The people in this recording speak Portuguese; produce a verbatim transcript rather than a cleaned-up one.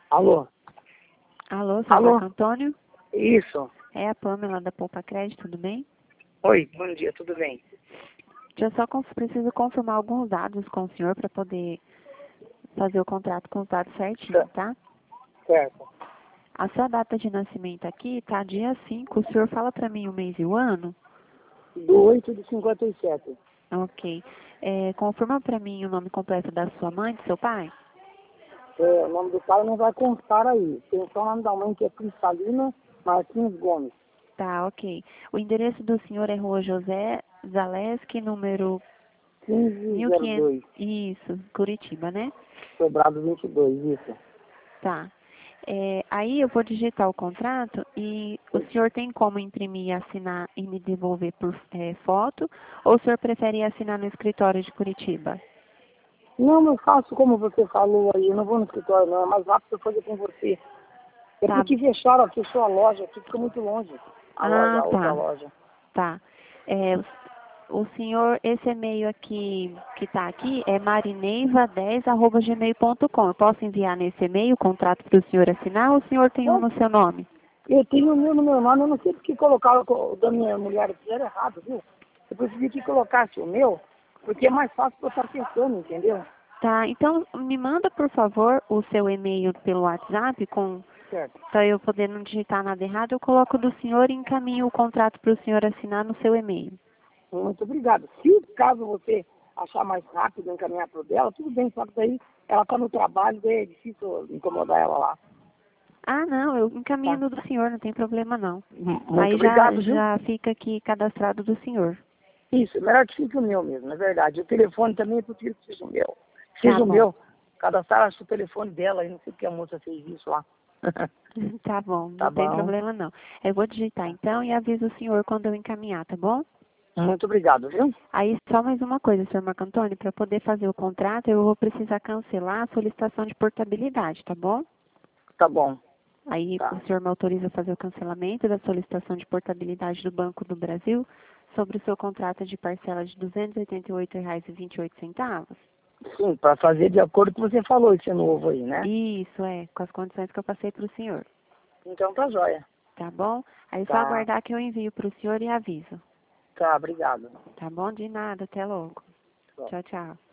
Alô? Alô, seu Alô? Marco Antônio? Isso. É a Pamela da Poupa Crédito, tudo bem? Oi, bom dia, tudo bem? Eu só conf- preciso confirmar alguns dados com o senhor para poder fazer o contrato com os dados certinho, tá? Certo. A sua data de nascimento aqui tá dia cinco. O senhor fala para mim o mês e o ano? Do oito de cinquenta e sete. Ok. É, confirma para mim o nome completo da sua mãe, do seu pai? É, o nome do pai não vai constar aí. Tem só o nome da mãe que é Cristalina Martins Gomes. Tá, ok. O endereço do senhor é Rua José Zaleski, número quinze mil e zero quinhentos. dois. Isso, Curitiba, né? Sobrado vinte e dois, isso. Tá. É, aí eu vou digitar o contrato e o senhor tem como imprimir e assinar e me devolver por é, foto, ou o senhor prefere assinar no escritório de Curitiba? Não, eu faço como você falou aí. Eu não vou no escritório, não. É mais rápido eu fazer com você. É Tá. porque fecharam aqui a sua loja. Aqui fica muito longe. A loja, Ah, a outra tá. loja. Tá. É, o o senhor, esse e-mail aqui que está aqui é marineiva dez arroba gmail ponto com. Eu posso enviar nesse e-mail o contrato para o senhor assinar ou o senhor tem um Bom, no seu nome? eu tenho o meu no meu nome. Eu não sei porque colocaram o da minha mulher aqui. Era errado, viu? Eu preferi que colocasse o meu, porque é mais fácil para eu estar pensando, entendeu? Tá, então me manda, por favor, o seu e-mail pelo WhatsApp com Certo. para eu poder não digitar nada errado, eu coloco do senhor e encaminho o contrato para o senhor assinar no seu e-mail. Muito obrigado. Se caso você achar mais rápido encaminhar para o dela, tudo bem, só que daí ela está no trabalho, daí é difícil incomodar ela lá. Ah, não, eu encaminho Tá? no do senhor, não tem problema não. Muito Aí já, obrigado, viu? já fica aqui cadastrado do senhor. Isso, é melhor que fique o meu mesmo, é verdade. O telefone também eu prefiro que seja o meu. Tá Seja o bom, meu, cadastrar acho, o telefone dela, eu não sei porque a moça fez isso lá. tá bom, Tá não tem bom? problema não. Eu vou digitar então e aviso o senhor quando eu encaminhar, tá bom? Muito obrigado, viu? Aí só mais uma coisa, senhor Marco Antônio, para poder fazer o contrato eu vou precisar cancelar a solicitação de portabilidade, tá bom? Tá bom. Aí Tá. o senhor me autoriza a fazer o cancelamento da solicitação de portabilidade do Banco do Brasil sobre o seu contrato de parcela de duzentos e oitenta e oito reais e vinte e oito centavos? Sim, para fazer de acordo com o que você falou, esse novo aí, né? Isso, é, com as condições que eu passei para o senhor. Então tá jóia. Tá bom? Aí é só Tá. aguardar que eu envio para o senhor e aviso. Tá, obrigado. Tá bom? De nada, até logo. Tchau. Tchau, tchau.